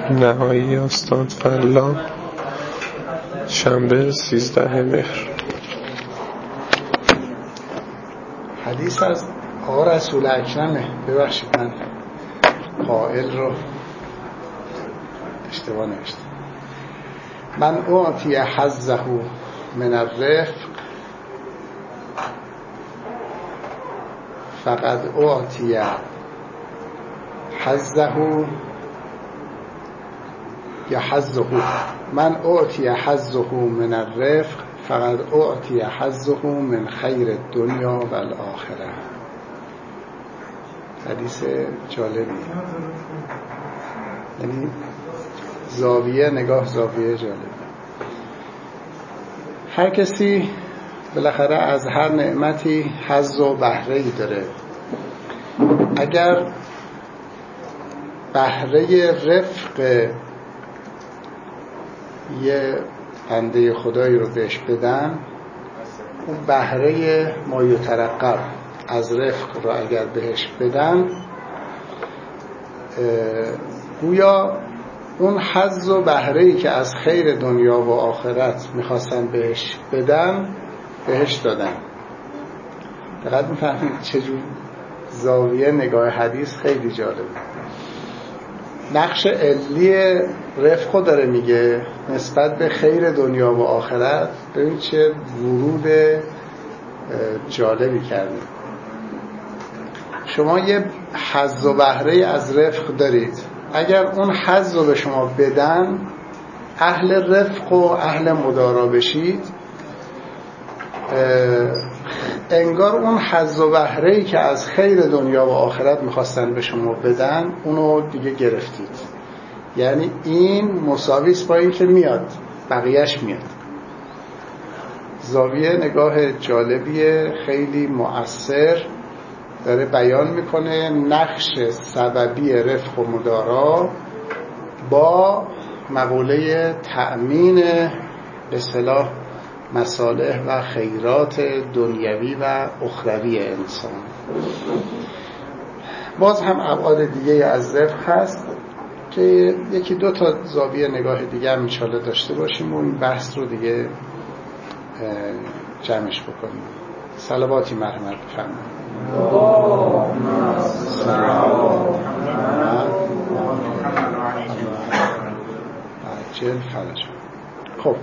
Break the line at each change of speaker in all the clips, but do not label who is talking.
نهایی استاد فلا، شنبه 13 مهر.
حدیث از آقا رسول اکرمه. ببخشید من قائل رو اشتباه نوشتم. من اعطی حظه من الرفق فقد اعطی حظه یا حظه. من اعطی حظه من الرفق فقد اعطی حظه من خیر الدنیا و الاخره. حدیث جالبی، یعنی زاویه نگاه زاویه جالب. هر کسی بالاخره از هر نعمتی حظ و بهره‌ای داره. اگر بهره رفق یه بنده خدایی رو بهش بدن، اون بهره ما یترقب از رفق رو اگر بهش بدن، گویا اون حظ و بهره‌ای که از خیر دنیا و آخرت میخواستن بهش بدن بهش دادن. دقیق میفهمید چجور زاویه نگاه حدیث خیلی جالبه. نقش علی رفقو داره میگه نسبت به خیر دنیا و آخرت. ببین چه ورود جالبی کرده. شما یه حظ و بهره از رفق دارید، اگر اون حظ رو به شما بدن، اهل رفق و اهل مدارا بشید، انگار اون حظ و بهره‌ای که از خیر دنیا و آخرت میخواستن به شما بدن اونو دیگه گرفتید. یعنی این مساویس با این که میاد، بقیهش میاد. زاویه نگاه جالبیه، خیلی مؤثر، داره بیان میکنه نقش سببی رفق و مدارا با مقوله تأمین به اصطلاح مصالح و خیرات دنیوی و اخروی انسان. باز هم ابعاد دیگه از رفق هست که یکی دو تا زاویه نگاه دیگه هم انشالله داشته باشیم و این بحث رو دیگه جمعش بکنیم. صلواتی مرحمت بفرمایید. عجل فرج. خب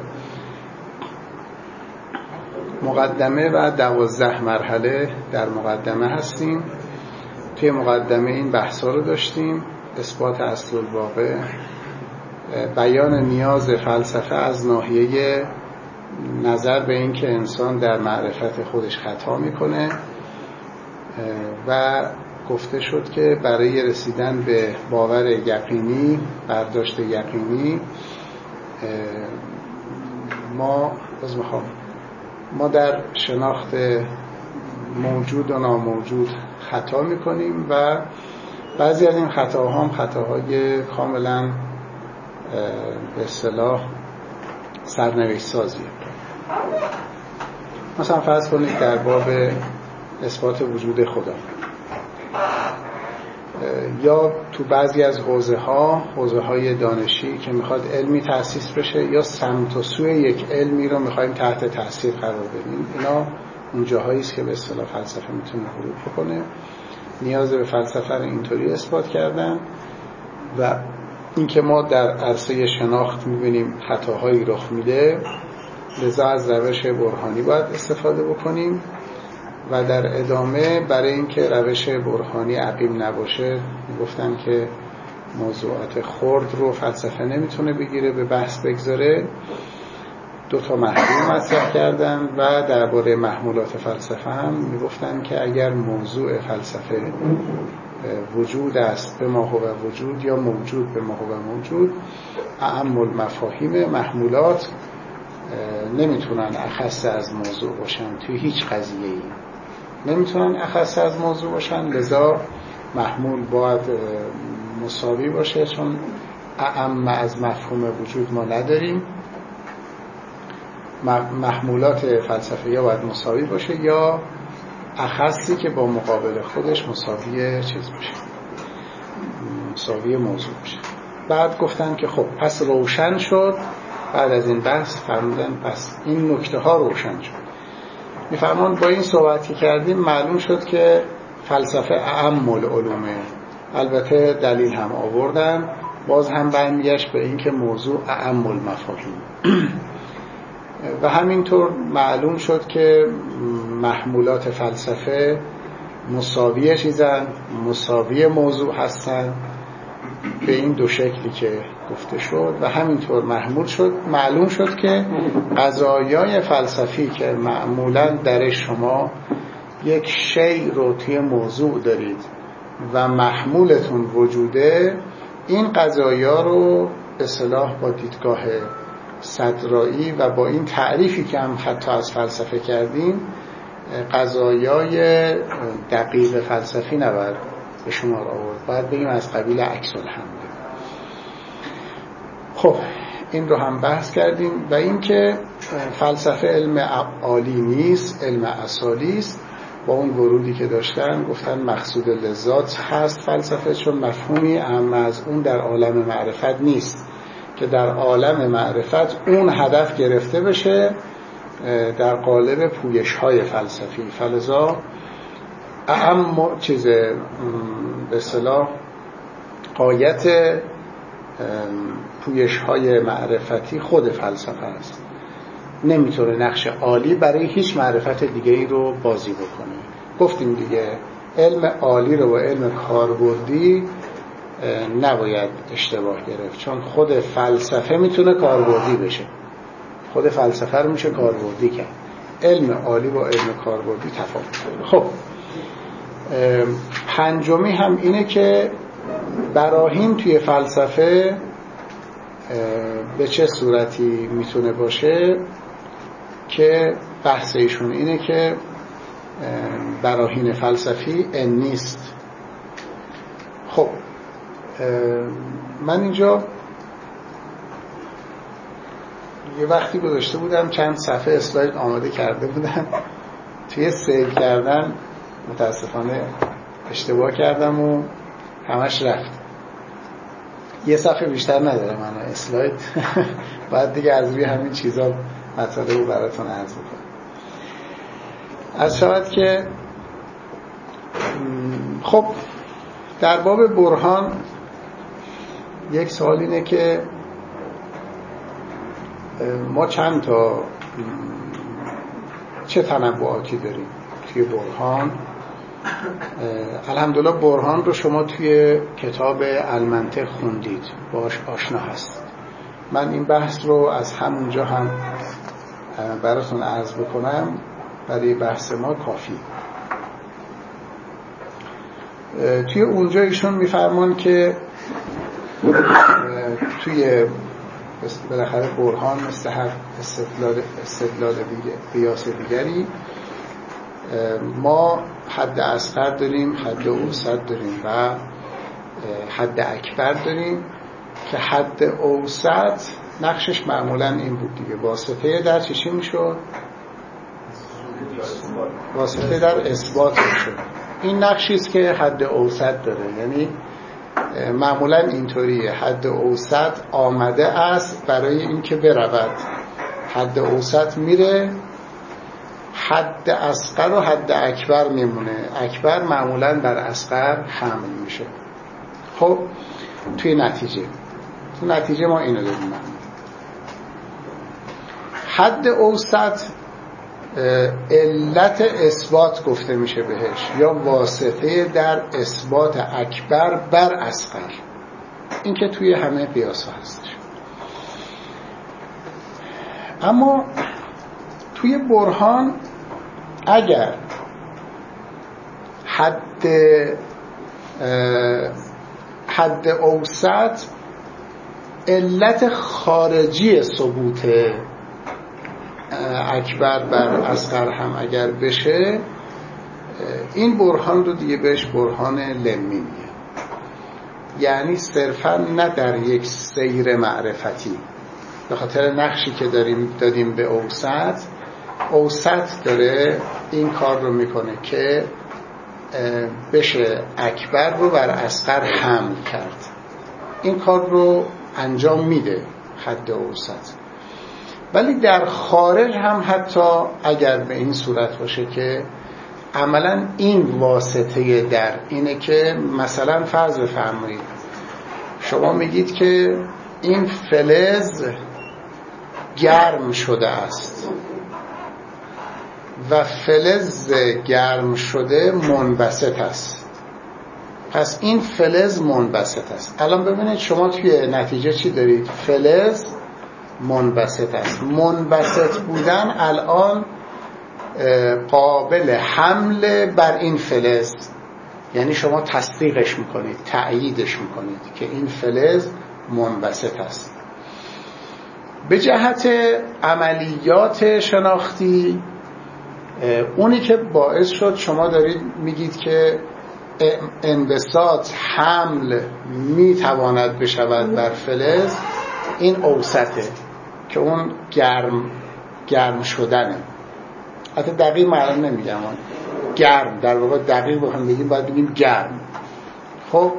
مقدمه و 12 مرحله در مقدمه هستیم. توی مقدمه این بحثا رو داشتیم: اثبات اصل الواقع، بیان نیاز فلسفه از ناحیه نظر به این که انسان در معرفت خودش خطا میکنه، و گفته شد که برای رسیدن به باور یقینی، برداشت یقینی، ما در شناخت موجود و ناموجود خطا میکنیم و بعضی از این خطاها هم خطاهای کاملا به اصطلاح سرنوشت سازیه. مثلا فرض کنید در باب اثبات وجود خدا، یا تو بعضی از حوزه های دانشی که میخواد علمی تأسیس بشه، یا سمت و سوی یک علمی رو میخوایم تحت تأثیر قرار بدیم، اینا اون جاهایی است که به اصطلاح فلسفه میتونه ورود بکنه. نیاز به فلسفه رو اینطوری اثبات کردن و اینکه ما در عرصه شناخت میبینیم خطاهایی رخ میده، لذا از روش برهانی باید استفاده بکنیم. و در ادامه برای اینکه روش برهانی عقیم نباشه، گفتم که موضوعات خرد رو فلسفه نمیتونه بگیره به بحث بگذاره، 2 محمول مطرح کردن و درباره محمولات فلسفه هم میگفتن که اگر موضوع فلسفه وجود است به ما هو وجود یا موجود به ما هو موجود، اعم المفاهیم محمولات نمیتونن اخص از موضوع باشن. توی هیچ قضیه‌ای نمیتونن اخص از موضوع باشن، لذا محمول باید مساوی باشه، چون اعم از مفهوم وجود ما نداریم. محمولات فلسفیه باید مساوی باشه یا اخصی که با مقابل خودش مساوی چیز باشه، مساوی موضوع باشه. بعد گفتن که خب پس روشن شد. بعد از این بحث فرمودن پس این نکته ها روشن شد. میفرمان با این صحبتی کردیم معلوم شد که فلسفه اعم العلومه. البته دلیل هم آوردن، باز هم برمیگشت به این که موضوع اعم المفاهیم و همینطور معلوم شد که محمولات فلسفه مساوی چیزن، مساوی موضوع هستن به این دو شکلی که گفته شد و همینطور معلوم شد که قضایای فلسفی که معمولا در شما یک شیء رو توی موضوع دارید و محمولتون وجوده، این قضایا رو به اصطلاح با دیدگاه صدرایی و با این تعریفی که هم حتی از فلسفه کردیم قضایای دقیق فلسفی نباید به شما رو آورد، باید بگیم از قبیل عکس الحمله. خب این رو هم بحث کردیم و این که فلسفه علم عالی نیست، علم اصالی است. با اون ورودی که داشتن گفتن مقصود لذات هست فلسفه، چون مفهومی اما از اون در عالم معرفت نیست که در عالم معرفت اون هدف گرفته بشه در قالب پویش‌های فلسفی. فلذا اهم چیز به اصطلاح غایت پویش‌های معرفتی خود فلسفه است. نمیتونه نقش عالی برای هیچ معرفت دیگه ای رو بازی بکنه. گفتیم دیگه علم عالی رو با علم کاربردی نباید اشتباه گرفت، چون خود فلسفه میتونه کاربردی بشه، خود فلسفه رو میشه کاربردی کرد. علم عالی با علم کاربردی تفاوت داره. خب پنجمی هم اینه که براهین توی فلسفه به چه صورتی میتونه باشه که بحث ایشون اینه که براهین فلسفی نیست. خب من اینجا یه وقتی گذاشته بودم چند صفحه اسلاید آماده کرده بودم، توی سیو کردن متاسفانه اشتباه کردم و همش رفت. یه صفحه بیشتر نداره من اسلاید بعد دیگه از روی همین چیزا مطالب رو براتون عرض میکنم. از شود که خب در باب برهان یک سوال اینه که ما چند تا چه تنوعاتی داریم توی برهان. الحمدلله برهان رو شما توی کتاب المنطق خوندید، باش آشنا هست. من این بحث رو از همونجا هم براتون عرض بکنم، برای بحث ما کافی. توی اونجا ایشون میفرمان که توی بالاخره برهان مثل هر استدلال قیاس دیگری ما حد اصغر داریم، حد اوسط داریم و حد اکبر داریم که حد اوسط نقشش معمولا این بود دیگه، واسطه در چی میشد؟ واسطه در اثبات میشد. این نقشی است که حد اوسط داره، یعنی معمولا اینطوریه، حد اوسط آمده است برای اینکه برود، حد اوسط میره، حد اصغر و حد اکبر میمونه، اکبر معمولا بر اصغر حمل میشه. خب توی نتیجه ما اینو داریم. حد اوسط علت اثبات گفته میشه بهش، یا واسطه در اثبات اکبر بر اصغر. این که توی همه قیاس ها هستش. اما توی برهان اگر حد اوسط علت خارجی ثبوت اکبر بر اصغر هم اگر بشه، این برهان رو دیگه بهش برهان لمی میگه. یعنی صرفا نه در یک سیر معرفتی، به خاطر نقشی که دادیم به اوسط داره این کار رو میکنه که بشه اکبر رو بر اصغر حمل کرد. این کار رو انجام میده حد اوسط. ولی در خارج هم حتی اگر به این صورت باشه که عملا این واسطه در اینه که مثلا فرض بفرمایید شما میگید که این فلز گرم شده است و فلز گرم شده منبسط است، پس این فلز منبسط است. الان ببینید شما توی نتیجه چی دارید؟ فلز منبسط است. منبسط بودن الان قابل حمل بر این فلز، یعنی شما تصدیقش میکنید، تأییدش میکنید که این فلز منبسط است. به جهت عملیات شناختی اونی که باعث شد شما دارید میگید که انبساط حمل میتواند بشود بر فلز، این اوسطه که اون گرم شدنه. حتی دقیق معلوم نمیگم، گرم در واقع دقیق بخوام بگیم باید بگیم گرم. خب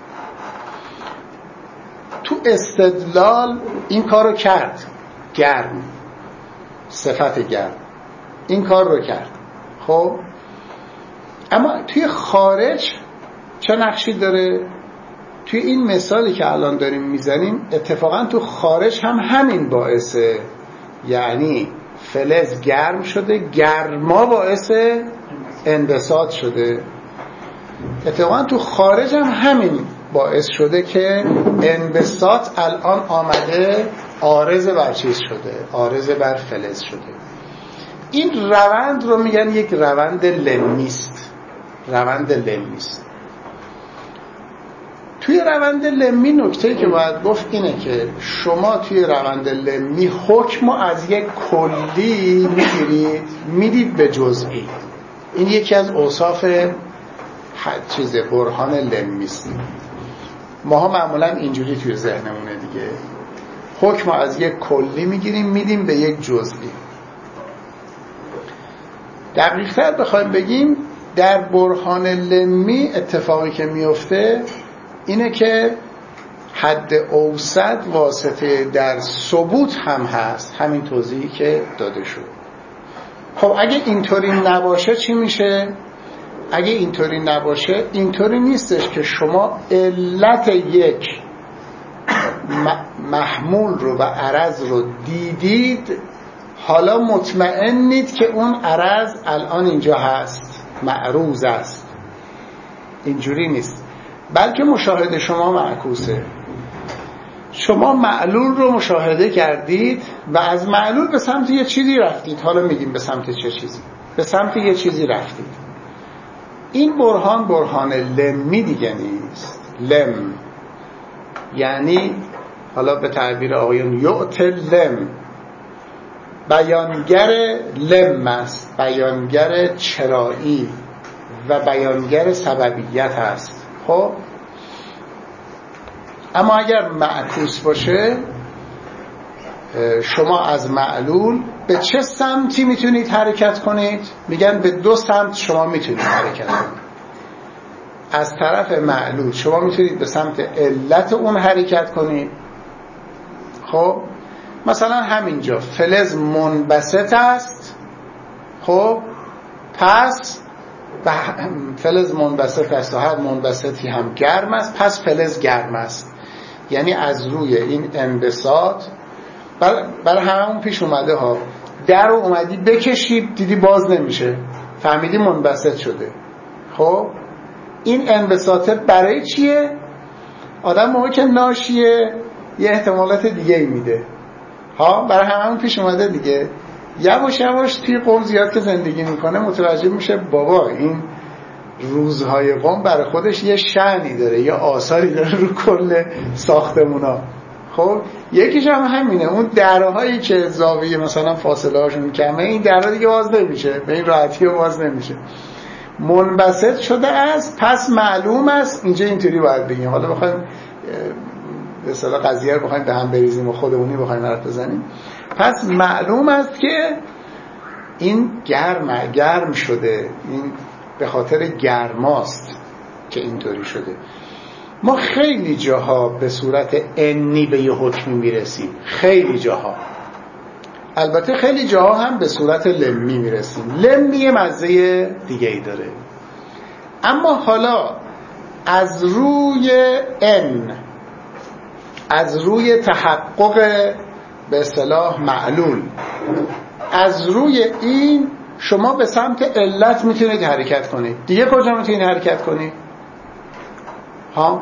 تو استدلال این کارو کرد، گرم، صفت گرم این کار رو کرد. خب اما توی خارج چه نقشی داره؟ توی این مثالی که الان داریم میزنیم اتفاقا تو خارج هم همین باعثه، یعنی فلز گرم شده، گرما باعث انبساط شده. اتفاقا تو خارج هم همین باعث شده که انبساط الان آمده عارض بر چیز شده، عارض بر فلز شده. این روند رو میگن یک روند لمیست. روند لمیست. توی روند لمی نکته‌ای که باید گفت اینه که شما توی روند لمی حکم از یک کلی میدید به جزئی. این یکی از اوصاف برهان لمیست. ماها معمولا اینجوری توی ذهنمونه دیگه، حکم از یک کلی میگیریم میدیم به یک جزئی. دقیق‌تر بخوایم بگیم در برهان لمی اتفاقی که میفته اینه که حد اوسط واسطه در ثبوت هم هست، همین توضیحی که داده شد. خب اگه اینطوری نباشه چی میشه؟ اگه اینطوری نباشه اینطوری نیستش که شما علت یک محمول رو و عرض رو دیدید حالا مطمئنید که اون عرض الان اینجا هست، معروض است. اینجوری نیست، بلکه مشاهده شما معکوسه. شما معلول رو مشاهده کردید و از معلول به سمت یه چیزی رفتید. حالا میگیم به سمت چه چیزی؟ به سمت یه چیزی رفتید. این برهان لمی دیگه نیست. لم یعنی حالا به تعبیر آقایون یعت لم، بیانگر لم است، بیانگر چرایی و بیانگر سببیت است. خب اما اگر معکوس باشه شما از معلول به چه سمتی میتونید حرکت کنید؟ میگن به دو سمت شما میتونید حرکت کنید. از طرف معلول شما میتونید به سمت علت اون حرکت کنید. خب مثلا همینجا فلز منبسط است، خب پس فلز منبسط است و هر منبسطی هم گرم است، پس فلز گرم است. یعنی از روی این انبساط برای همون پیش اومده ها، در رو اومدی بکشید دیدی باز نمیشه، فهمیدی منبسط شده. خب این انبساطه برای چیه؟ آدم موقع که ناشیه یه احتمالات دیگه ای میده ها، برای همون پیش اومده دیگه. یواش یواش توی قوم زیاد که زندگی میکنه متوجه میشه بابا این روزهای قوم برای خودش یه شأنی داره، یه آثاری داره رو کل ساختمونا. خب یکیش هم همینه، اون درهایی که زاویه مثلا فاصله هاشون کمه، این درها دیگه باز نمیشه، به این راحتی باز نمیشه، منبسط شده است، پس معلوم است. اینجا اینطوری باید بگیم. حالا بخوایم به اصطلاح قضیه رو بخوایم به هم بریزیم و خودمونی بخوایم حرف بزنیم، پس معلوم است که این گرم شده، این به خاطر گرماست که اینطوری شده. ما خیلی جاها به صورت انی به یه حکمی میرسیم، خیلی جاها. البته خیلی جاها هم به صورت لمی میرسیم. لمی یه مزه دیگه ای داره. اما حالا از روی ان، از روی تحقق به اصطلاح معلول، از روی این شما به سمت علت میتونید حرکت کنید. دیگه کجا میتونید حرکت کنید؟ ها؟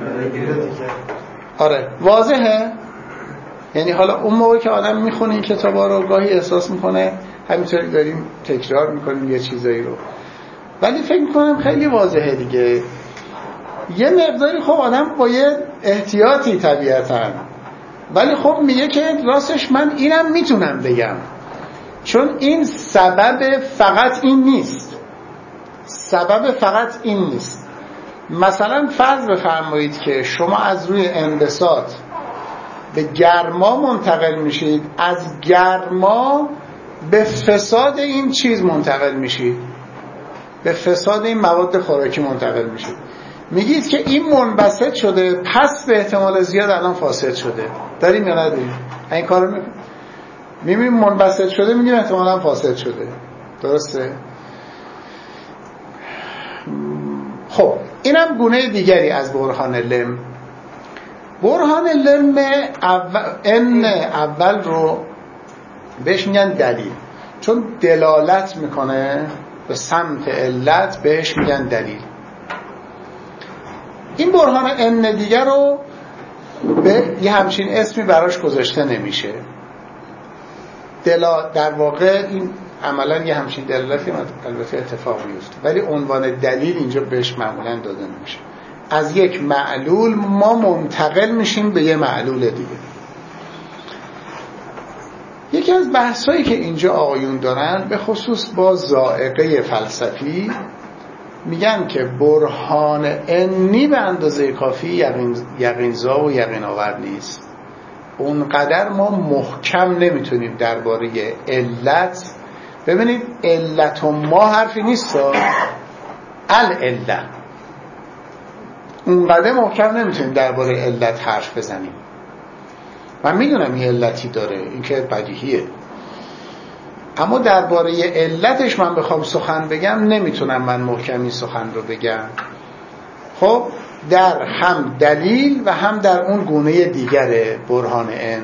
آره واضحه. یعنی حالا اون موقع که آدم میخونه این کتابا رو گاهی احساس میکنه همینطوری داریم تکرار میکنیم یه چیزایی رو، ولی فکر میکنم خیلی واضحه دیگه. یه مقداری خب آدم با یه احتیاطی طبیعتاً، ولی خب میگه که راستش من اینم میتونم بگم، چون این سبب فقط این نیست. سبب فقط این نیست. مثلا فرض بفرمایید که شما از روی انبساط به گرما منتقل میشید، از گرما به فساد این چیز منتقل میشید، به فساد این مواد خوراکی منتقل میشید. میگید که این منبسط شده، پس به احتمال زیاد الان فاسد شده. داریم یا نداریم؟ این کارو میکنیم. میبینیم منبسط شده، میگیم احتمالاً فاسد شده. درسته؟ خب اینم گونه دیگری از برهان لم. برهان لم اول رو بهش میگن دلیل، چون دلالت میکنه به سمت علت، بهش میگن دلیل. این برهان ان دیگر رو به یه همچین اسمی براش گذاشته نمیشه. در واقع این عملا یه همچین دلالتی البته اتفاق میفته، ولی عنوان دلیل اینجا بهش معمولا داده نمیشه. از یک معلول ما منتقل میشیم به یه معلول دیگه. یکی از بحثایی که اینجا آقایون دارن به خصوص با ذائقه فلسفی، میگن که برهان انی به اندازه کافی یقینزا و یقین آور نیست. اونقدر ما محکم نمیتونیم درباره علت. ببینید علت و ما حرفی نیست، العله اونقدر محکم نمیتونیم درباره علت حرف بزنیم. من میدونم یه علتی داره، این که بدیهیه، اما درباره علتش من بخوام سخن بگم نمیتونم من محکمی سخن رو بگم. خب در هم دلیل و هم در اون گونه دیگر برهان ان.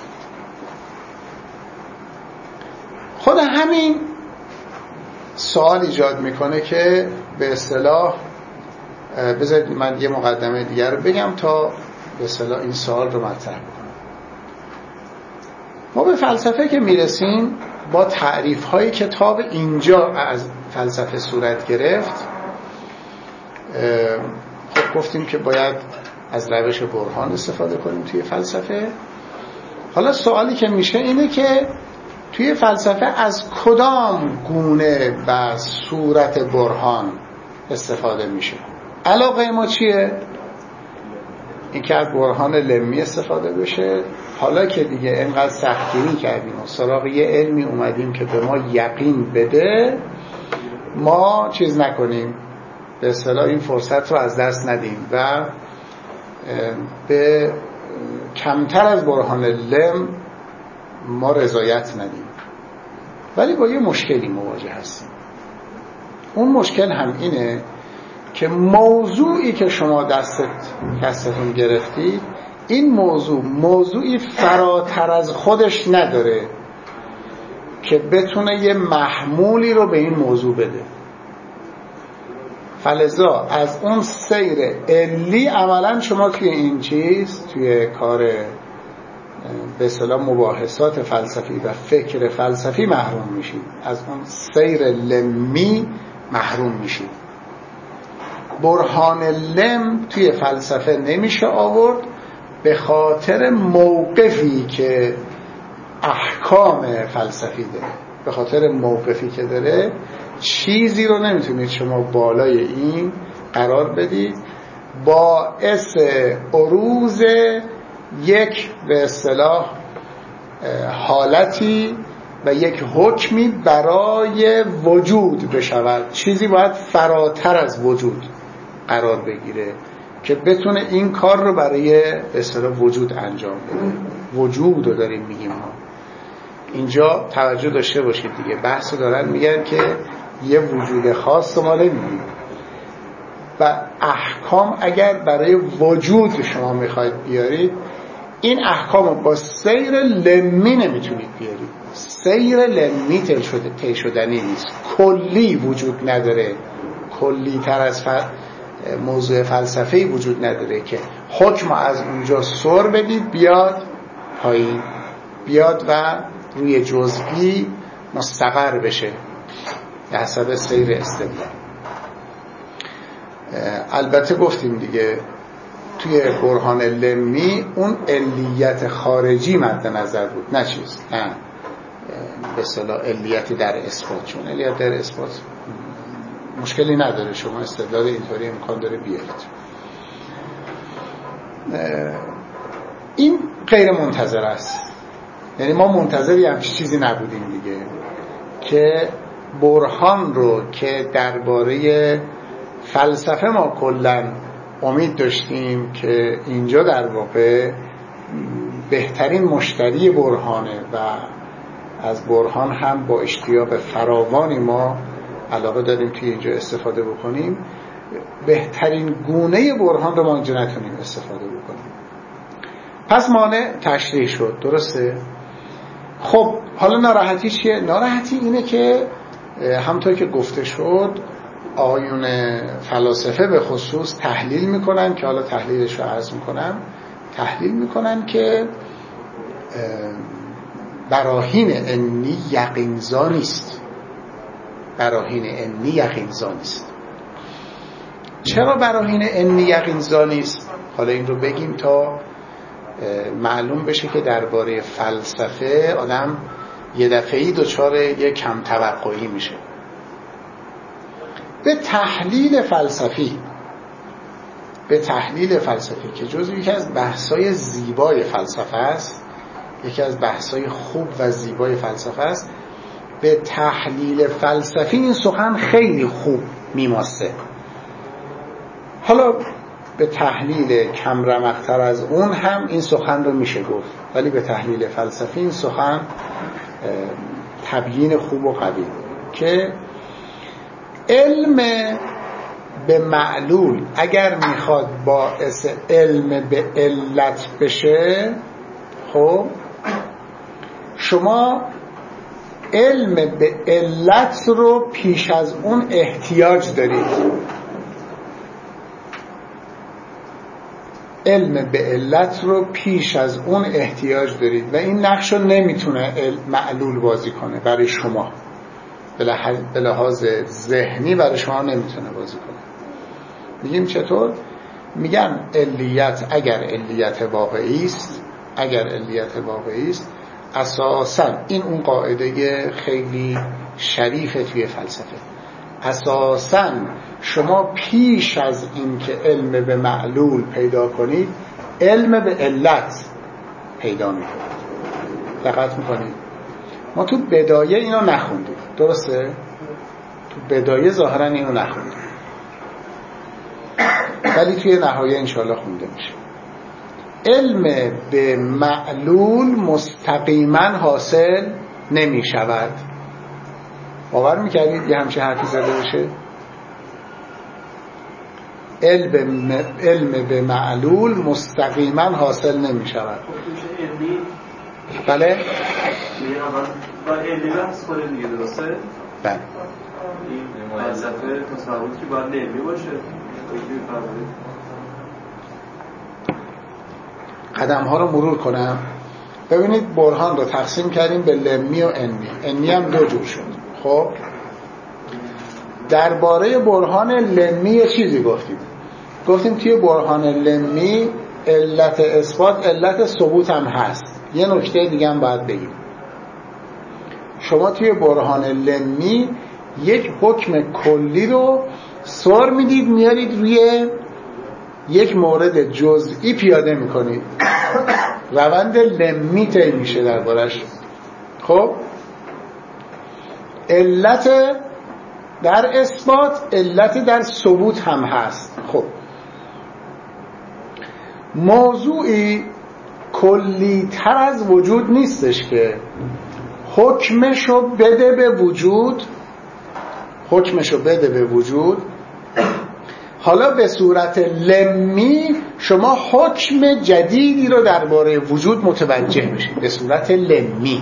خود همین سوال ایجاد میکنه که به اصطلاح بذارید من یه مقدمه دیگر رو بگم تا به اصطلاح این سوال رو مطرح کنم. ما به فلسفه که میرسیم با تعریف های کتاب اینجا از فلسفه صورت گرفت، خب گفتیم که باید از روش برهان استفاده کنیم توی فلسفه. حالا سوالی که میشه اینه که توی فلسفه از کدام گونه و صورت برهان استفاده میشه؟ علاقه ما چیه؟ این که از برهان لمی استفاده بشه. حالا که دیگه اینقدر سختگیری کردیم و سراغ یه علمی اومدیم که به ما یقین بده، ما چیز نکنیم، به اصطلاح این فرصت رو از دست ندیم و به کمتر از برهان لم ما رضایت ندیم. ولی با یه مشکلی مواجه هستیم. اون مشکل هم اینه که موضوعی که شما دستتون گرفتید، این موضوعی فراتر از خودش نداره که بتونه یه محمولی رو به این موضوع بده. فلذا از اون سیر علی عملا شما توی این چیز، توی کار به اصطلاح مباحثات فلسفی و فکر فلسفی محروم میشید. از اون سیر لمی محروم میشید. برهان لم توی فلسفه نمیشه آورد به خاطر موقفی که احکام فلسفی داره. به خاطر موقفی که داره چیزی رو نمیتونید شما بالای این قرار بدید باعث عروض یک به اصطلاح حالتی و یک حکمی برای وجود بشود. چیزی باید فراتر از وجود قرار بگیره که بتونه این کار رو برای به اصطلاح وجود انجام بده. وجود رو داریم میگیم ما. اینجا توجه داشته باشید دیگه، بحث دارن میگن که یه وجود خاص ما نمیگیم و احکام اگر برای وجود شما میخواید بیارید، این احکام رو با سیر لمی نمیتونید بیارید. سیر لمی طی شدنی نیست، کلی وجود نداره، کلی تر از موضوع فلسفه‌ای وجود نداره که حکم از اونجا سر بدید بیاد پایین، بیاد و روی جزئی مستقر بشه به حسب سیر استدلال. البته گفتیم دیگه توی برهان لمی اون علیت خارجی مد نظر بود، نه چیز، نه به اصطلاح علیت در اثبات، چون علیت در اثبات مشکلی نداره، شما استدلال اینطوری امکان داره بیارید. این غیر منتظر است، یعنی ما منتظری همچین چیزی نبودیم دیگه که برهان رو که درباره فلسفه ما کلن امید داشتیم که اینجا در واقع بهترین مشتری برهانه و از برهان هم با اشتیاق فراوانی ما علاقه داریم که اینجا استفاده بکنیم، بهترین گونه برهان رو ما اینجا نتونیم استفاده بکنیم. پس مانع تشریح شد، درسته؟ خب حالا ناراحتی چیه؟ ناراحتی اینه که همونطور که گفته شد آیون فلاسفه به خصوص تحلیل میکنن که حالا تحلیلش رو عرض میکنم، تحلیل میکنن که براهین انی یقین‌زا نیست. براهین انی یقین‌زا نیست. چرا براهین انی یقین‌زا نیست؟ حالا این رو بگیم تا معلوم بشه که درباره فلسفه آدم یه دفعه‌ای دچار یه کم توقعی میشه. به تحلیل فلسفی که جزو یکی از بحث‌های زیبای فلسفه است، یکی از بحث‌های خوب و زیبای فلسفه است، به تحلیل فلسفی این سخن خیلی خوب میماسه. حالا به تحلیل کم رمق‌تر از اون هم این سخن رو میشه گفت، ولی به تحلیل فلسفی این سخن تبیین خوب و قوی که علم به معلول اگر میخواد باعث علم به علت بشه، خب شما علم به علت رو پیش از اون احتیاج دارید. علم به علت رو پیش از اون احتیاج دارید و این نقش رو نمیتونه معلول بازی کنه برای شما، به لحاظ ذهنی برای شما نمیتونه بازی کنه. میگیم چطور؟ میگن علیت اگر علیت واقعی است، اساساً این اون قاعده خیلی شریفه توی فلسفه، اساساً شما پیش از این که علم به معلول پیدا کنید علم به علت پیدا میکنید. دقت میکنید؟ ما تو بدایه اینو نخوندیم، درسته؟ تو بدایه ظاهرا اینو نخوندیم، ولی توی نهایه انشاءالله خونده میشه. علم به معلول مستقیما حاصل نمی شود. باور میکردید یه همچه حرفی زده بشه؟ علم به معلول مستقیما حاصل نمی شود. بله؟
با علمی بحث کنه دیگه، درسته؟
بله.
این فلسفه تصوری که باید علمی باشه.
قدم ها رو مرور کنم. ببینید برهان رو تقسیم کردیم به لمی و انی. انی هم دو جور شد. خب درباره برهان لمی یه چیزی گفتیم توی برهان لمی علت اثبات علت ثبوت هم هست. یه نکته دیگه هم باید بگیم. شما توی برهان لمی یک حکم کلی رو سر میدید میارید روی یک مورد جزئی پیاده میکنید، روند لمی طی میشه دربارش. خب علت در اثبات علت در ثبوت هم هست. خب موضوعی کلی تر از وجود نیستش که حکمشو بده به وجود، حالا به صورت لمی شما حکم جدیدی رو درباره وجود متوجه بشید. به صورت لمی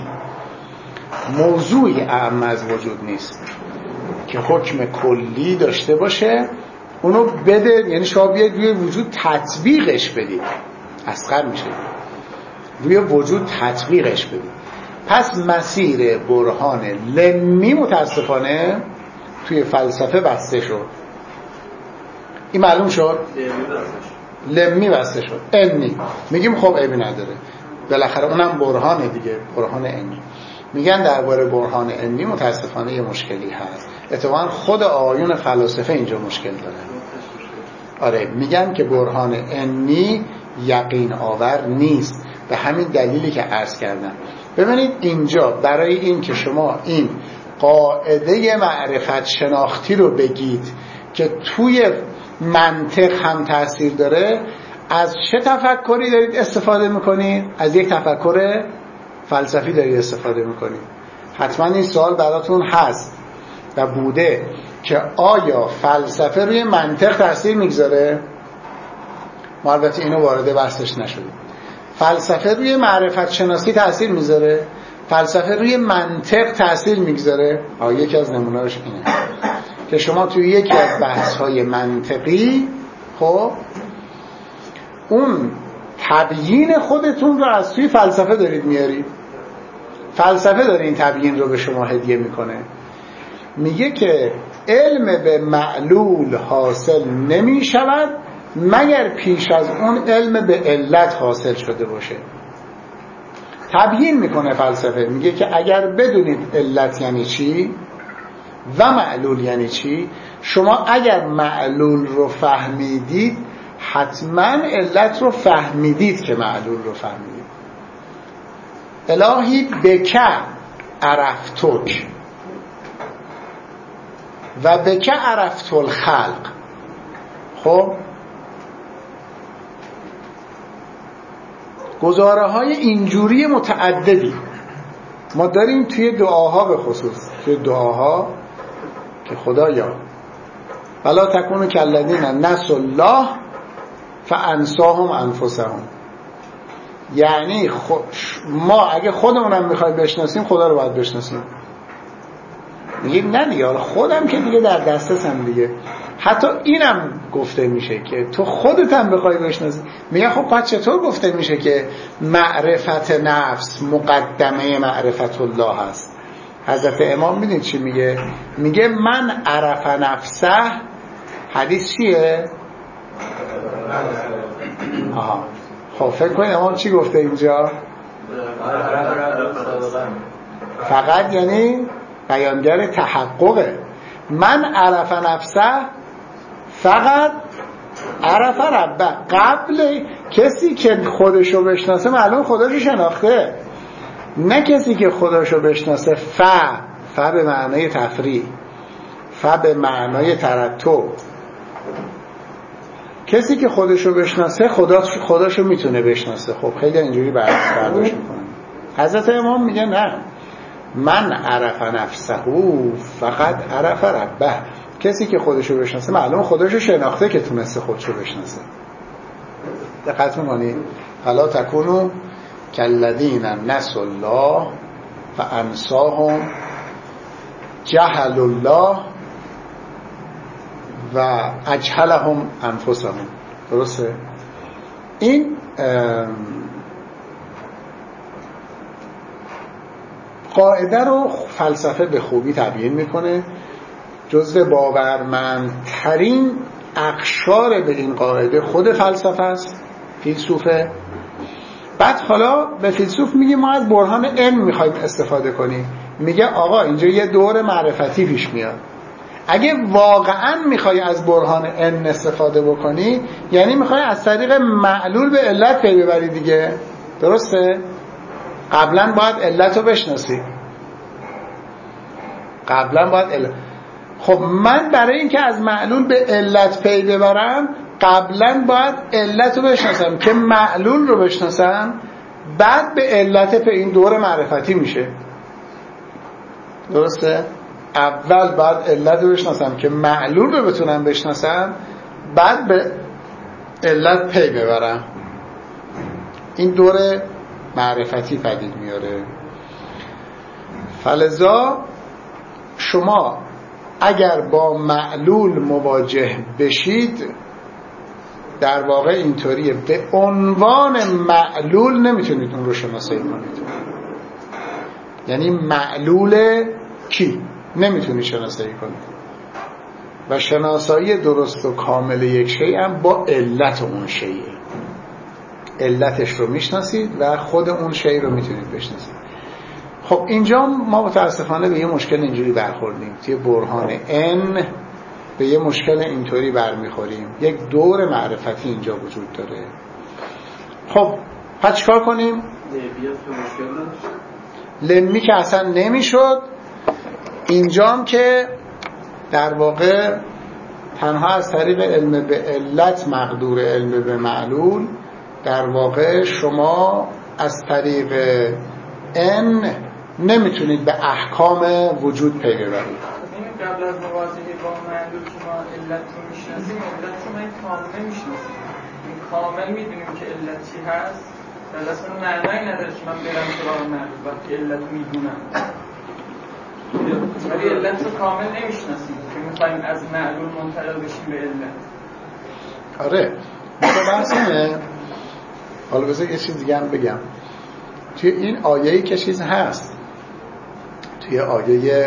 موضوعی اعم از وجود نیست که حکم کلی داشته باشه اونو بده، یعنی شما بیاید روی وجود تطبیقش بدید، اصغر میشه، روی وجود تطبیقش بدید. پس مسیر برهان لمی متاسفانه توی فلسفه بسته شد. این معلوم شد؟ لمی بسته شد. انی میگیم خب عیبی نداره، بالاخره اونم برهانه دیگه، برهان انی. میگن درباره برهان انی متاسفانه یه مشکلی هست. اتفاقا خود آیون فلاسفه اینجا مشکل داره. آره، میگن که برهان انی یقین آور نیست، به همین دلیلی که عرض کردم. ببینید اینجا برای این که شما این قاعده معرفت شناختی رو بگید که توی منطق هم تأثیر داره، از چه تفکری دارید استفاده میکنید؟ از یک تفکر فلسفی دارید استفاده میکنید. حتما این سوال براتون هست و بوده که آیا فلسفه روی منطق تأثیر میگذاره؟ ما البته اینو وارد بحثش نشدیم. فلسفه روی معرفت شناسی تأثیر میذاره؟ فلسفه روی منطق تأثیر میگذاره؟ یکی از نمونه‌اش اینه که شما توی یکی از بحث‌های منطقی خب اون تبیین خودتون رو از توی فلسفه دارید میارید. فلسفه داره این تبیین رو به شما هدیه میکنه، میگه که علم به معلول حاصل نمی شود مگر پیش از اون علم به علت حاصل شده باشه. تبیین میکنه فلسفه، میگه که اگر بدونید علت یعنی چی و معلول یعنی چی، شما اگر معلول رو فهمیدید حتما علت رو فهمیدید که معلول رو فهمیدید. الهی بک عرفتک و بک عرفت الخلق. خب گزاره های اینجوری متعددی ما داریم توی دعاها، به خصوص توی دعاها که خدایا ولا تکونوا کالذین نسوا الله فانساهم انفسهم. یعنی ما اگه خودمونم میخوایم بشناسیم خدا رو باید بشناسیم. میگیم نه دیگه، خودم که دیگه در دسترسم دیگه. حتی اینم گفته میشه که تو خودت هم بخوای بشناسی. میگه خب پس چطور گفته میشه که معرفت نفس مقدمه معرفت الله هست؟ حضرت امام میدونید چی میگه؟ میگه من عرف نفسه. حدیث چیه؟ خب فکر کنید امام چی گفته اینجا؟ فقط یعنی بیانگر تحققه. من عرف نفسه فقط عرف ربه. قبل کسی که خودشو بشناسه معلوم خودشو شناخته، نه کسی که خودشو بشناسه ف به معنای تفریع، ف به معنای ترتب. کسی که خودشو بشناسه خودشو میتونه بشناسه. خب خیلی اینجوری برداشت میکنن. حضرت امام میگه نه، من عرف نفسه فقط عرف ربه. کسی که خودشو بشناسه معلوم خودشو شناخته که تونسته خودشو بشناسه. دقت میکنید؟ فلا تکونوا کالذین نسوا الله فانساهم جهل الله و اجهلهم انفسهم. درسته؟ این قاعده رو فلسفه به خوبی تبیین میکنه. جزء باورمندترین اقشار به این قاعده خود فلسفه است، فیلسوفه. بعد حالا به فیلسوف میگه ما از برهان علم میخوایم استفاده کنیم. میگه آقا اینجا یه دور معرفتی پیش میاد. اگه واقعا میخوای از برهان علم استفاده بکنی یعنی میخوای از طریق معلول به علت پی ببری دیگه. درسته؟ قبلا باید علت رو بشناسی. خب من برای اینکه از معلول به علت پی ببرم قبلا باید علت رو بشناسم که معلول رو بشناسم، بعد به علت به این دور معرفتی میشه. درسته؟ اول باید علت رو بشناسم که معلول رو بتونم بشناسم، بعد به علت پی ببرم. این دور معرفتی پدید میاره. فلذا شما اگر با معلول مواجه بشید، در واقع اینطوریه، به عنوان معلول نمیتونید اون رو شناسایی کنید. یعنی معلول کی؟ نمیتونید شناسایی کنید. و شناسایی درست و کامل یک شیء هم با علت اون شیء. علتش رو میشناسید و خود اون شیء رو میتونید بشناسید. خب اینجا ما متاسفانه به یه مشکل اینجوری برخوردیم. توی برهان ان به یه مشکل اینطوری برمیخوریم. یک دور معرفتی اینجا وجود داره. خب پس چیکار کنیم؟ لمی که اصلا نمیشد. اینجام که در واقع تنها از طریق علم به علت مقدور علم به معلول، در واقع شما از طریق ان نمیتونید به احکام وجود پی ببرید.
قبل از مواجهه با معلول که ما علت رو میشناسیم، علت رو ما کامل نمیشناسیم. این کامل میدونیم که علت چی هست، در اصلا معنی نداره که من برم سراغ معلول وقتی علت میدونم. ولی علت رو کامل نمیشناسیم که میخوایم از معلول منتقل بشیم به علت.
آره بحث اینه. حالا بذار یه چیز دیگه هم بگم. توی این آیه‌ای که چیز هست، توی آیه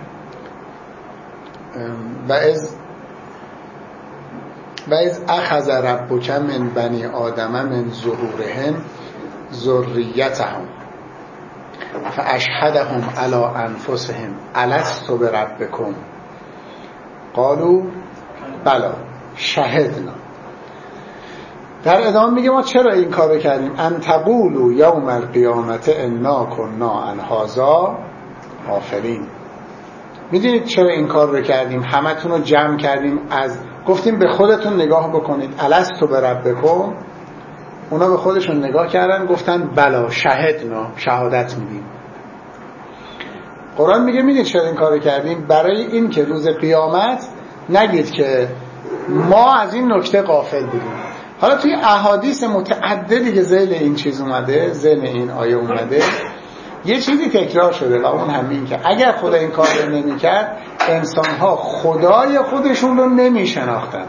و از اخذ ربک من بنی آدم من ظهورهم ذریتهم فاشهدهم علی انفسهم الست بربکم قالوا بلی شهدنا. در ادامه میگه ما چرا این کارو کردیم؟ ان تقولوا یوم القیامت انا کنا عن هذا غافلین. میدونید چرا این کار رو کردیم؟ همتون رو جمع کردیم، از گفتیم به خودتون نگاه بکنید، الست بربکم. اونا به خودشون نگاه کردن گفتن بلا شهدنا، شهادت میدیم. قرآن میگه میدونید چرا این کار رو کردیم؟ برای این که روز قیامت نگید که ما از این نکته غافل بودیم. حالا توی احادیث متعددی که ذیل این چیز اومده، ذیل این آیه اومده، یه چیزی تکرار شده و اون همین که اگر خدا این کار رو نمی‌کرد، انسان‌ها خدای خودشون رو نمی‌شناختن.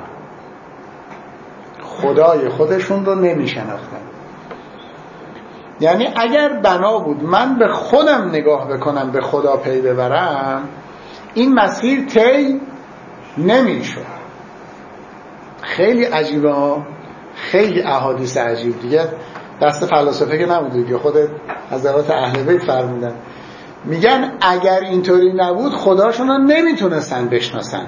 خدای خودشون رو نمی‌شناختن. یعنی اگر بنا بود من به خودم نگاه بکنم، به خدا پی ببرم، این مسیر طی نمی‌شد. خیلی عجیبه ها، خیلی احادیث عجیب. دیگه دست فلاسفه که نبود دیگه، خود حضرات اهل بیت فرمودن، میگن اگر اینطوری نبود خداشون رو نمیتونستن بشناسن.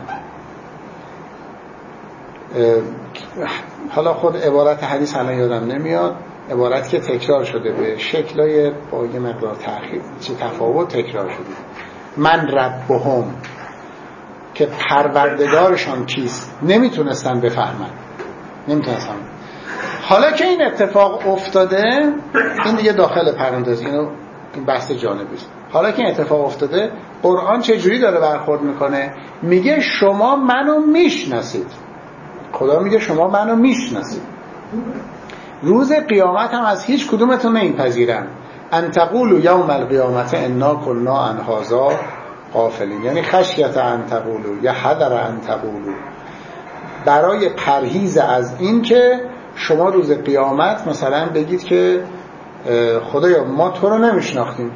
حالا خود عبارت حدیث الان یادم نمیاد، عبارت که تکرار شده به شکلای با یه مقدار تأخیر چه تفاوت تکرار شده. من ربهم، که پروردگارشان کیست نمیتونستن بفهمن، نمیتونستن. حالا که این اتفاق افتاده، این دیگه داخل پرانتز، این بحث جانبی است. حالا که این اتفاق افتاده، قرآن چه جوری داره برخورد میکنه؟ میگه شما منو میشناسید. خدا میگه شما منو میشناسید. روز قیامت هم از هیچ کدومتون نمیپذیرن. ان تقولوا یوم القیامت انا کنا عن هذا غافلین. یعنی خشیت ان تقولوا یا حذر ان تقولوا، برای پرهیز از این که شما روز قیامت مثلا بگید که خدایا ما تو رو نمیشناختیم،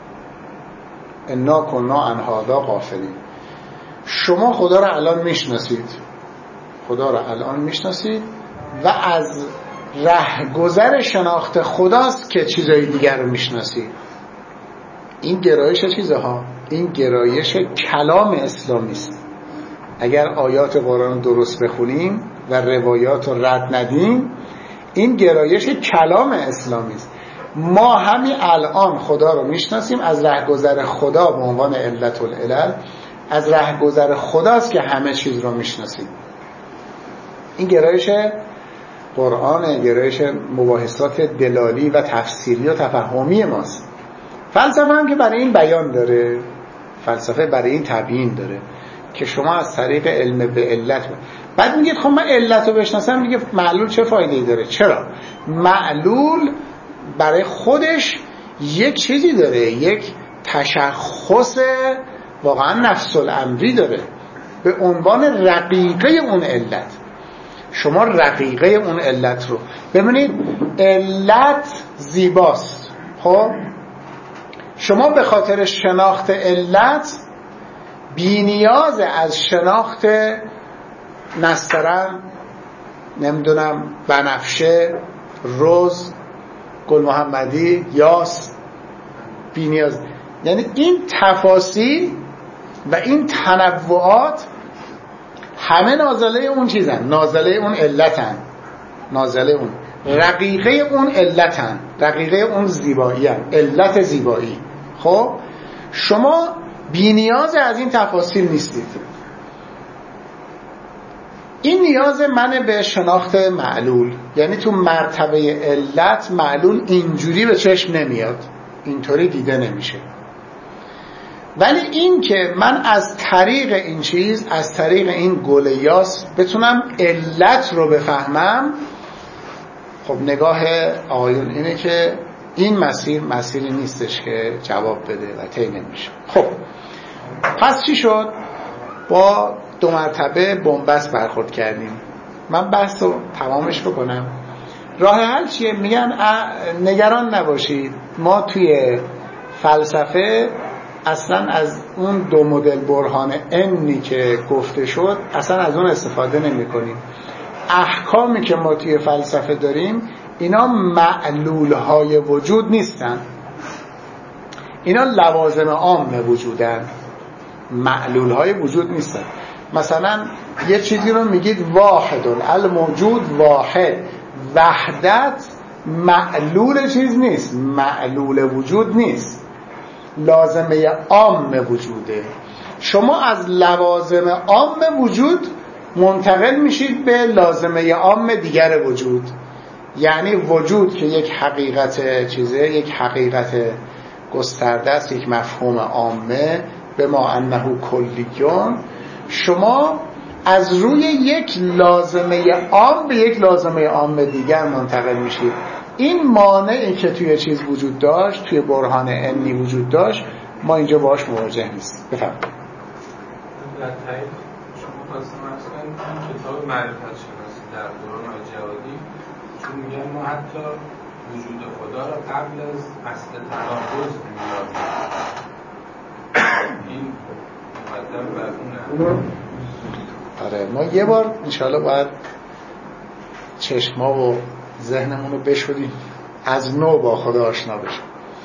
انا کنا عن هذا غافلین. شما خدا رو الان میشناسید، خدا رو الان میشناسید و از رهگذر شناخت خداست که چیزای دیگر رو میشناسید. این گرایش چیزه ها، این گرایش کلام اسلامی است. اگر آیات قرآن درست بخونیم و روایات رو رد ندیم، این گرایش کلام اسلامی است. ما همین الان خدا رو میشناسیم از رهگذر خدا به عنوان علت العلل. از رهگذر خداست که همه چیز رو میشناسیم. این گرایش قرآن، گرایش مباحثات دلالی و تفسیری و تفهمی ماست. فلسفه هم که برای این بیان داره، فلسفه برای این تبیین داره که شما از طریق علم به علت بعد میگید خب من علت رو بشناسم، میگه معلول چه فایده‌ای داره؟ چرا؟ معلول برای خودش یک چیزی داره، یک تشخص واقعا نفس الامری داره به عنوان رقیقه اون علت. شما رقیقه اون علت رو ببینید، علت زیباست. خب شما به خاطر شناخت علت بی نیاز از شناخت نسترن، نمیدونم بنفشه، رز، گل محمدی، یاس، بی نیاز. یعنی این تفاصیل و این تنوعات همه نازله اون چیزن، نازله اون علتن، نازله اون رقیقه اون علتن، رقیقه اون زیبایی هن. علت زیبایی. خب شما بی نیاز از این تفاصیل نیستید. این نیاز منه به شناخت معلول. یعنی تو مرتبه علت معلول اینجوری به چشم نمیاد، اینطوری دیده نمیشه. ولی این که من از طریق این چیز، از طریق این گل یاس بتونم علت رو بفهمم، خب نگاه آقایون اینه که این مسیری نیستش که جواب بده و طی نمیشه. خب پس چی شد؟ با 2 مرتبه بن‌بست برخورد کردیم. من بحث رو تمامش بکنم. راه حل چیه؟ میگن نگران نباشید، ما توی فلسفه اصلا از اون 2 مدل برهان انی که گفته شد اصلا از اون استفاده نمی کنیم. احکامی که ما توی فلسفه داریم اینا معلولهای وجود نیستن، اینا لوازم عام وجودن، معلولهای وجود نیستن. مثلا یه چیزی رو میگید واحد، الموجود واحد، وحدت معلول چیز نیست، معلول وجود نیست، لازمه عام وجوده. شما از لوازم عام وجود منتقل میشید به لازمه عام دیگر وجود. یعنی وجود که یک حقیقت چیزه، یک حقیقت گسترده است، یک مفهوم عامه، به ما انه کلیون، شما از روی یک لازمه عام به یک لازمه عام دیگر منتقل میشید. این مانعی که توی چیز وجود داشت، توی برهان انی وجود داشت، ما اینجا باهاش مواجه نیستیم. بفرمایید.
در تایید شما خواستم عرض کنید کتاب معرفت شناسی در دوران جوادی، چون میگن ما حتی وجود خدا را قبل از اصل تناقض می‌یابیم. این مقدم بر اونه.
آره ما یه بار انشاءالله باید چشما و ذهنمون رو بشوریم، از نو با خدا آشنا بشیم.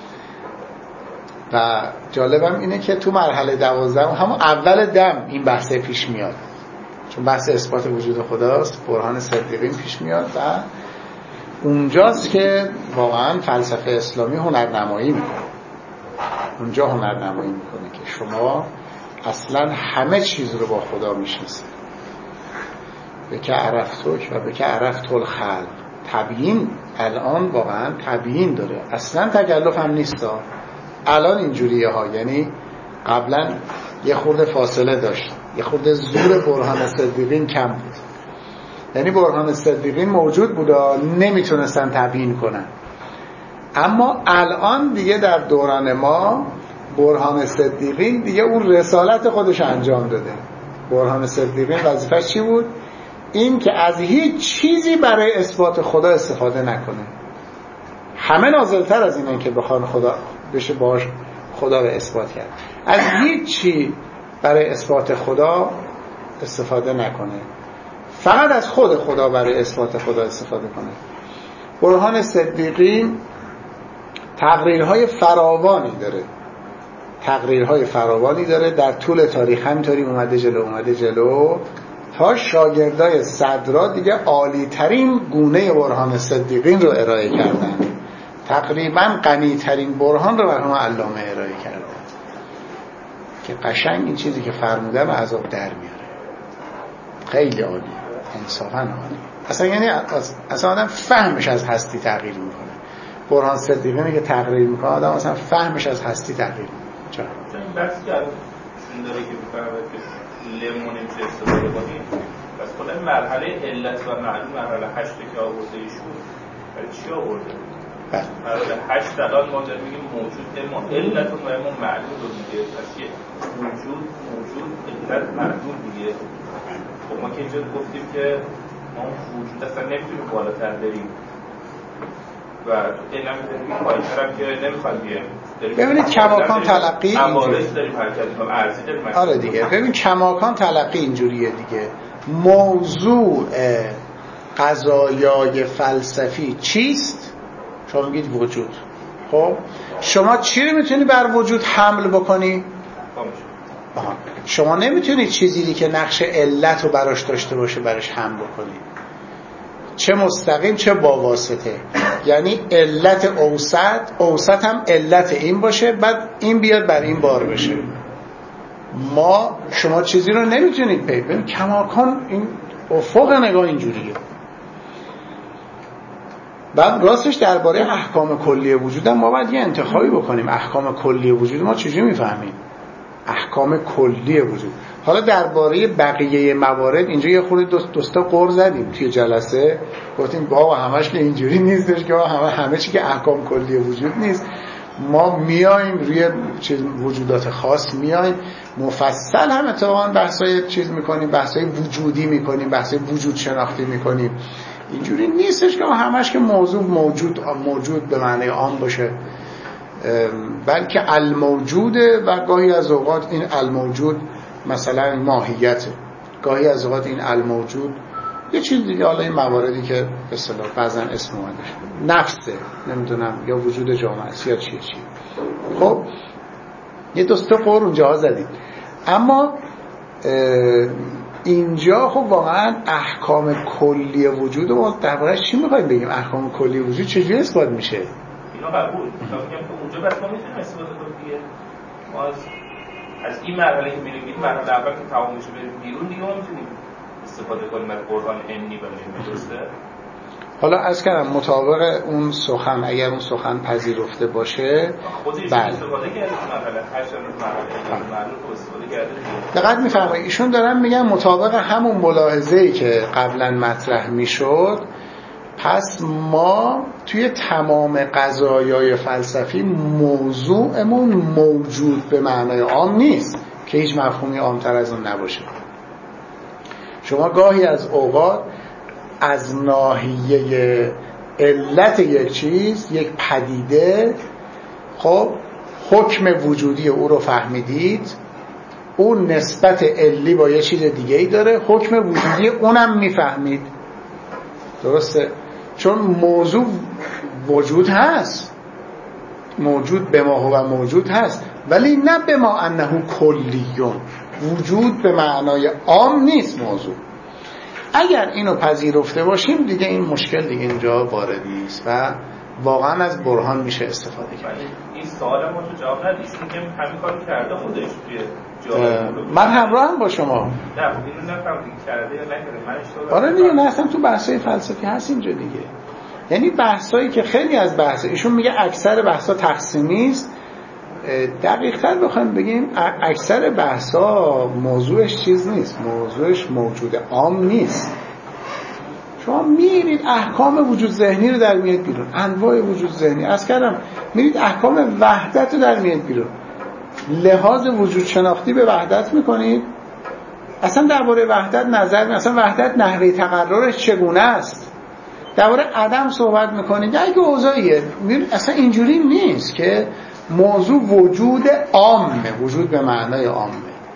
و جالبم اینه که تو مرحله 12 همون اول دم این بحثه پیش میاد، چون بحث اثبات وجود خداست، برهان صدیقین پیش میاد و اونجاست که واقعا فلسفه اسلامی هنرنمایی میکنه. اونجا هنرنمایی میکنه که شما اصلا همه چیز رو با خدا میشناسید. بکه عرفتوک و بکه عرفت الخلق. تبیین الان واقعا تبیین داره، اصلا تکلف هم نیست. الان اینجوریه ها، یعنی قبلا یه خورده فاصله داشت، یه خورده زور برهان صدیقین کم بود. یعنی برهان صدیقین موجود بود، نمیتونستن تبیین کنن. اما الان دیگه در دوران ما برهان صدیقین دیگه اون رسالت خودش انجام داده. برهان صدیقین وظیفه‌اش چی بود؟ این که از هیچ چیزی برای اثبات خدا استفاده نکنه. همه نازلتر از اینن که بخوان خدا بشه باش خدا رو اثبات کرد. از هیچ چی برای اثبات خدا استفاده نکنه، فقط از خود خدا برای اثبات خدا استفاده کنه. برهان صدیقین تقریرهای فراوانی داره، تقریرهای فراوانی داره در طول تاریخ، همینطوری اومده جلو تا شاگردای صدرا دیگه عالی ترین گونه برهان صدیقین رو ارائه کردن، تقریبا غنی ترین برهان رو مرحوم علامه ارائه کردن که قشنگ این چیزی که فرمودم عذاب در میاره. خیلی عالی. انصافا عالی. اصلا یعنی اصلا آدم فهمش از هستی تغییر میکنه. برهان صدیقی میگه تغییر میکنه، آدم اصلا فهمش از هستی تغییر میکنه. چرا؟
این بحثی که شون داره که بفرماید که لمون نمیشه استفاده کنیم، پس خود مرحله علت و معلوم مرحله 8 که آورده ایشون برای چی آورده؟ مرحله 8 الان ما داریم میگیم موجود اما علت و اما معلوم رو دیگه، پس یه موجود علت معلوم دیگه. خب ما که اینجا گفتیم که ما وجود اصلا نمیتونیم بالاتر بریم و این هم میتونیم پایین‌تر هم که نمیخواد بیایم.
ببینید کماکان تلقی
اینجوریه داریم حرکت می‌کنیم، ارزی داریم.
آره دیگه، ببین کماکان تلقی اینجوریه دیگه. موضوع قضایای فلسفی چیست؟ شما میگید وجود. خب شما چی رو میتونی بر وجود حمل بکنی؟ شما نمیتونید چیزی که نقش علت رو براش داشته باشه براش حمل بکنی، چه مستقیم چه با واسطه. یعنی علت اوسط هم علت این باشه، بعد این بیاد بر این بار بشه. شما چیزی رو نمیتونید ببینید. کماکان این افق نگاه اینجوریه. بعد راستش درباره احکام کلی وجود هم ما باید یه انتخابی بکنیم. احکام کلی وجود ما چجوری میفهمیم؟ احکام کلی وجود. حالا درباره بقیه موارد اینجا یه خورده دوستا قور زدیم توی جلسه، گفتیم بابا همش که اینجوری نیستش که همه چی که احکام کلی وجود نیست. ما میایم روی وجودات خاص میایم مفصل هم اتفاقا بحثای چیز میکنیم، بحثای وجودی میکنیم، بحثای وجود شناختی میکنیم. اینجوری نیستش که همش که موضوع موجود به معنی عام باشه، بلکه الموجوده و گاهی از اوقات این الموجود مثلا ماهیته، گاهی از اوقات این الموجود یه چیز دیگه. حالا این مواردی که به اصطلاح بعضا اسم اومده نفسه، نمیدونم، یا وجود جامعه است یا چیه. خب یه دوستا قور اونجا زدید. اما اینجا خب واقعا احکام کلی وجود ما در واقع چی میخوایم بگیم؟ احکام کلی وجود چجوری اثبات میشه؟
اینا قبول میگم که اونجا بس ما میتونیم اثبات کنیم دیگه. ما از این مرحله که میریم، این مرحله اول که تمام میشه بریم بیرون دیگه، ما میتونیم استفاده کنیم از برهان انی و درسته.
حالا از کردم مطابق اون سخن، اگر اون سخن پذیرفته باشه
بله استفاده کرده مرحله 8 مرحله معلوم استفاده کرده.
دقیق میفرمایید ایشون دارن میگن مطابق همون ملاحظه‌ای که قبلا مطرح میشد، پس ما توی تمام قضایای فلسفی موضوعمون موجود به معنای عام نیست که هیچ مفهومی عامتر از اون نباشه. شما گاهی از اوقات از ناحیه علت یک چیز، یک پدیده، خب حکم وجودی او رو فهمیدید، اون نسبت علی با یه چیز دیگه ای داره، حکم وجودی اونم میفهمید. درسته؟ چون موضوع وجود هست، موجود به ما هو موجود هست، ولی نه به ما انه کلیون. وجود به معنای عام نیست موضوع. اگر اینو پذیرفته باشیم دیگه این مشکل دیگه اینجا وارد نیست و واقعا از برهان میشه استفاده کرد.
این سوال ما تو جواب ندید، چون که همین کارو کرده خودش توی جواب.
من همراهم با شما.
نه اینو نفهمیدم کرده یا نکرده. من اشتباه.
آره دیگه، نه اصلا تو بحثای فلسفی هست اینجا دیگه. یعنی بحثایی که خیلی از بحث ایشون میگه اکثر بحثا تقسیمی است، دقیق‌تر بخوایم بگیم اکثر بحثا موضوعش چیز نیست، موضوعش موجود عام نیست. شما میرید احکام وجود ذهنی رو در میاد بیرون، انواع وجود ذهنی از کردم، میرید احکام وحدت رو در میاد بیرون، لحاظ وجود شناختی به وحدت میکنید، اصلا درباره وحدت نظر می، اصلا وحدت نحوه تقررش چگونه است، درباره عدم صحبت میکنید. اگه اوضاعیه اصلا اینجوری نیست که موضوع وجود عامه، وجود به معنای عامه.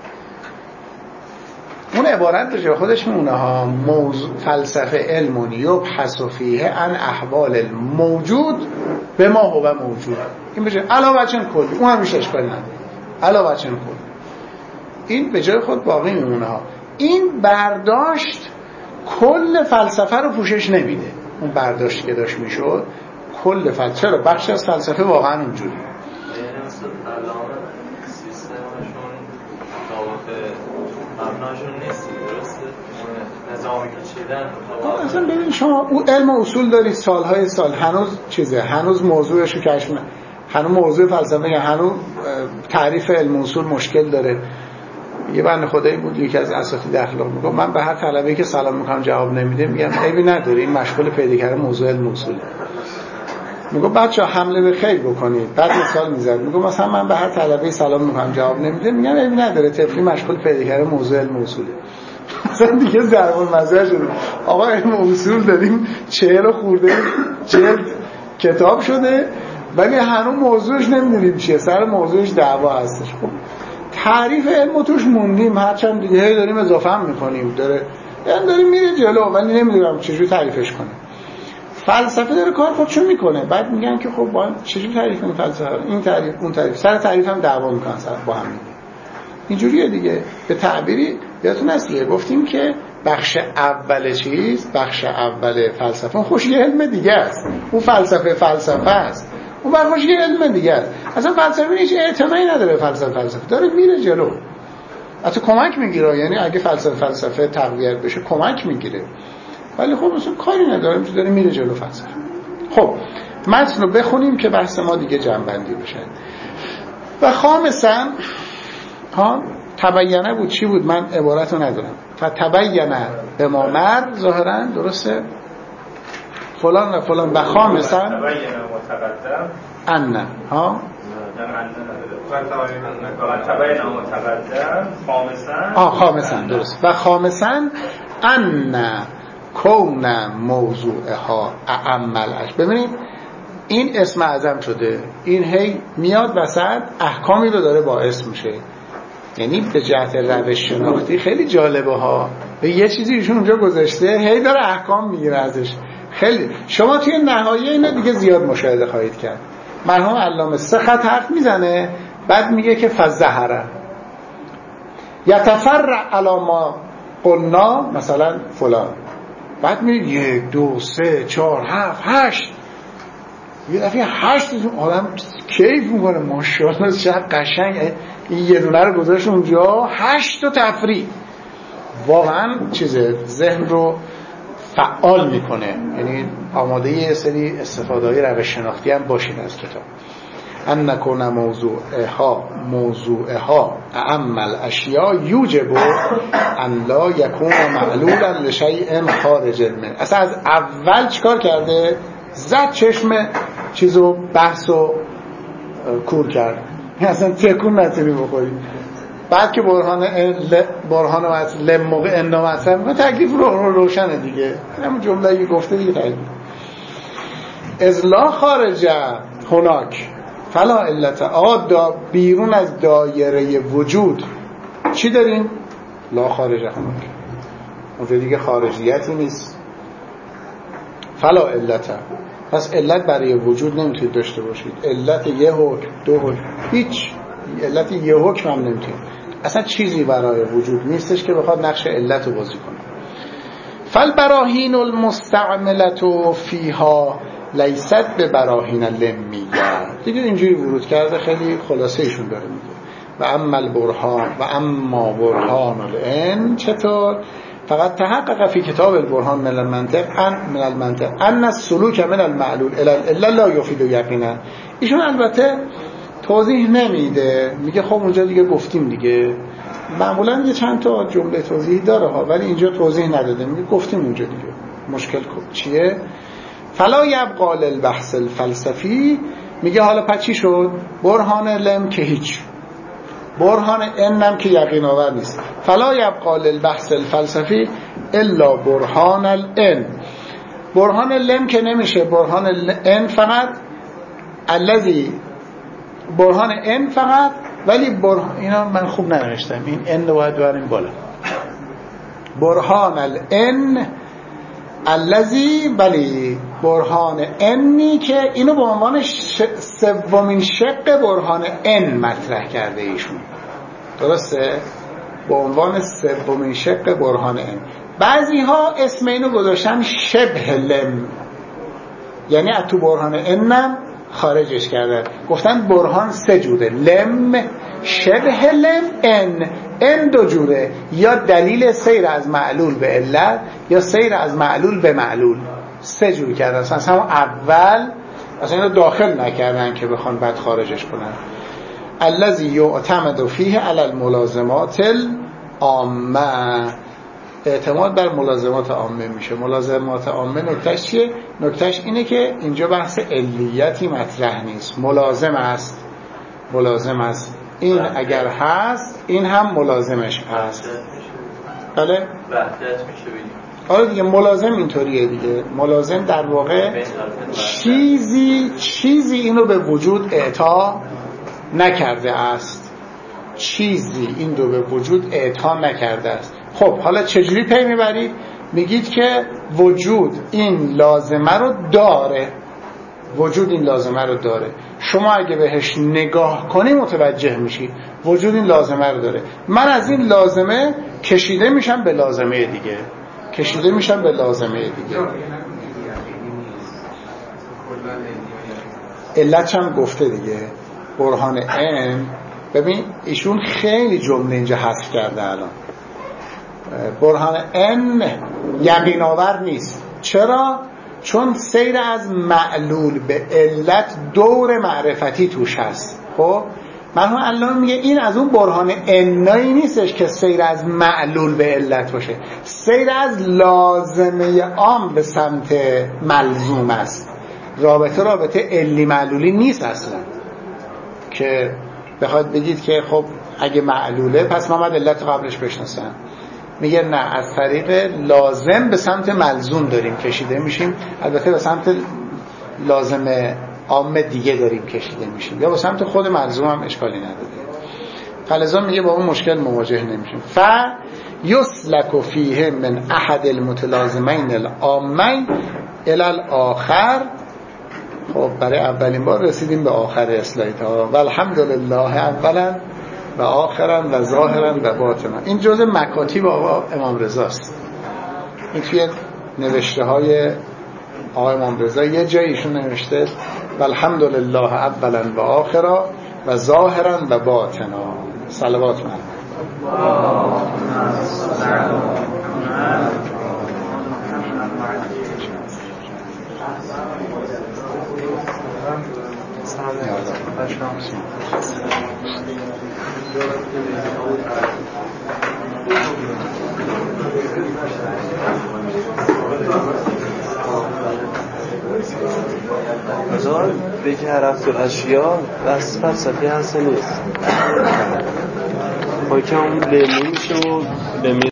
اون عبارت به جای خودش میمونه ها، موضوع فلسفه علم یبحث فیه عن احوال الموجود به ما هو موجود. این به جای علاوه چن کلی، اون همیشه اشکال نداره، علاوه چن کلی این به جای خود باقی میمونه ها. این برداشت کل فلسفه رو پوشش نمیده. اون برداشتی که داشت میشد کل فلسفه رو، بخش از فلسفه واقعا اونجوری
سیستمشون مطابق مبناشون نیست، درسته؟ نظامی که چیدن
اصلا ببین شما او علم و اصول دارید سالهای سال، هنوز چیزه، هنوز موضوعش رو کشف نه، هنوز موضوع فلسفه، هنوز تعریف علم و اصول مشکل داره. یه بنده خدایی بود یکی از اساتید اخلاق میگه من به هر طلبه‌ای که سلام میکنم جواب نمیده میگم عیبی نداره این مشغول پیدا کردن موضوع علم و اصوله. میگه بچه‌ها حمله به خیر بکنید. بعد مثال میزد میگه مثلا من به هر طلبه‌ای سلام میکنم جواب نمیده میگم عیبی نداره طفلی مشغول پیدا کردن موضوع علم و اصوله. مثلا دیگه ضرب المثل شده. آقا علم و اصول داریم 40 خورده جلد کتاب شده ولی هنوز موضوعش نمیدونیم چیه، سر موضوعش دعوا هستش. خب تعریف علم توش موندیم، هرچند دیگه داریم اضافه هم میکنیم، داریم میره جلو ولی نمیدونم چجوری تعریفش کنه. فلسفه داره کار خودشون میکنه، بعد میگن که خب با چجوری تعریف کنیم فلسفه، این تعریف اون تعریف، سر تعریف هم دعوا میکنن با هم دیگه. اینجوریه دیگه. به تعبیری یادتون هست گفتیم که بخش اول چیز، بخش اول فلسفه خوش یه علم دیگه است. اون فلسفه است، اون بخش یه علم دیگه است. اصلا فلسفه هیچ اعتنایی نداره. فلسفه داره میره جلو، حتی کمک میگیره. یعنی اگه فلسفه تقویت بشه کمک میگیره، ولی خب اصلا کاری نداره، داره میره جلو فلسفه. خب متن رو بخونیم که بحث ما دیگه جمع‌بندی بشه. و خامساً تبینه بود. چی بود؟ من عبارت رو ندارم. فتبینه به ما مر ظاهرا درسته فلان و فلان. و خامساً
تبینه متقدم
ان
تبینه متقدم خامساً
درست. و خامساً ان کون موضوعها اعملش. ببینید این اسم اعظم شده، این هی میاد وسط احکامی رو داره باعث میشه. یعنی به جهت روش شناختی خیلی جالبه ها. به یه چیزی ایشون اونجا گذاشته هی داره احکام میگیره ازش. خیلی شما توی نهایه اینا دیگه زیاد مشاهده خواهید کرد. مرحوم علامه 3 خط حرف میزنه بعد میگه که فزهره یتفرع علی ما قلنا مثلا فلان، بعد میگه 1 2 3 4 7 8 یه دفعه 8 آدم کیف میکنه ماشاءالله چقدر قشنگ این یه دونه رو گذاشت اونجا 8 تا تفریع. واقعا چیزه ذهن رو فعال میکنه. یعنی آماده یه سری استفاده‌های روش شناختی هم باشید از کتاب. ان نکون موضوعها اعم الاشیاء یوجب ان لا یکون معلولا لشیء خارج منه. اصلا از اول چیکار کرده؟ زد چشم چیزو بحثو کور کرد. اصلا تکون نتونی بخوری. بعد که برهان وصل موقع اندام اصلا تکلیف رو روشنه دیگه. همون جمله گفته دیگه تکلیف از لا خارج هناک فلا علت. آقا بیرون از دایره وجود چی داریم؟ لا خارج هناک. اونجا دیگه خارجیتی نیست. فلا علت. پس علت برای وجود نمیتونید داشته باشید. علت یه حکم، 2 حکم، هیچ علت یه حکم هم نمیتونید. اصلا چیزی برای وجود نیستش که بخواد نقش علت رو بازی کنه. فالبراهین المستعملة فیها لیست به براهین لمیه. دیگه اینجوری ورود کرده، خیلی خلاصه ایشون داره میگه. و اما البرهان و اما برهان العلم چطور؟ فقط تحقق فی کتاب البرهان من المنطق ان السلوک من المعلول الا لا یفید یقینا. ایشون البته توضیح نمیده، میگه خب اونجا دیگه گفتیم دیگه. معمولا یه چند تا جمله توضیحی داره ها، ولی اینجا توضیح نداده، میگه گفتیم اونجا دیگه. مشکل چیه؟ فلا یبقى للبحث الفلسفی. میگه حالا پس چی شد؟ برهان لم که هیچ، برهان انم که یقین آور نیست. فلا یبقى للبحث الفلسفی الا برهان الان. برهان لم که نمیشه، برهان ان فقط الذی برهان ان فقط. ولی اینا من خوب ننوشتم، این ان رو باید بریم بالا. برهان الان الذی، ولی برهان انی که اینو به عنوان سومین شق برهان ان مطرح کرده ایشون. درسته؟ به عنوان سومین شق برهان ان. بعضی ها اسم اینو گذاشتن شبه لم، یعنی از تو برهان انم خارجش کردن، گفتن برهان 3 جوره: لم، شبه لم، ان. این دو جوره، یا دلیل سیر از معلول به علت یا سیر از معلول به معلول. سه جور کردن. اصلا هم اول اصلا اینو داخل نکردن که بخوان بعد خارجش کنن. الذی یعتمد فیه علی الملازمات العامه، اعتماد بر ملازمات عامه میشه. ملازمات عامه نکتهش چیه؟ نکتهش اینه که اینجا بحث علیتی مطرح نیست، ملازم است. ملازم است، این اگر هست این هم ملازمش هست. بله؟
وحدت میشه بگیم.
آره دیگه، ملازم اینطوریه دیگه. ملازم در واقع چیزی اینو به وجود اعطا نکرده است. چیزی این رو به وجود اعطا نکرده است. خب حالا چجوری پی میبرید؟ میگید که وجود این لازمه رو داره. وجود این لازمه رو داره. شما اگه بهش نگاه کنی متوجه میشی وجود این لازمه رو داره. من از این لازمه کشیده میشم به لازمه دیگه، کشیده میشم به لازمه دیگه. علتش هم گفته دیگه، برهان ان. ببین ایشون خیلی جمله اینجا حذف کرده الان. برهان ان یقین آور نیست. چرا؟ چون سیر از معلول به علت دور معرفتی توش هست. خب مرحوم الان میگه این از اون برهان انایی نیستش که سیر از معلول به علت باشه، سیر از لازمه عام به سمت ملزوم است. رابطه علی معلولی نیست اصلا که بخواد بگید که خب اگه معلوله پس من باید علت قبلش بشناسم. میگه نه، از طریق لازم به سمت ملزوم داریم کشیده میشیم. البته به سمت لازم عام دیگه داریم کشیده میشیم، یا به سمت خود ملزوم هم اشکالی نداره. فلذا میگه با اون مشکل مواجه نمیشیم. یسلک فیه من احد المتلازمین العامین الی الاخر. خب برای اولین بار رسیدیم به آخر اسلاید ها. والحمدلله اولا و آخرا و ظاهرا و باطنا. این جزء مکاتیب آقا امام رضا است. این توی نوشته های آقا امام رضا یه جایی ایشون نوشته والحمدلله اولا و آخرا و ظاهرا و باطنا. صلوات من
مثلا بگی هر هفت الاشیا بس فلسفی هست نیست. پاکه اون لیمون میشه و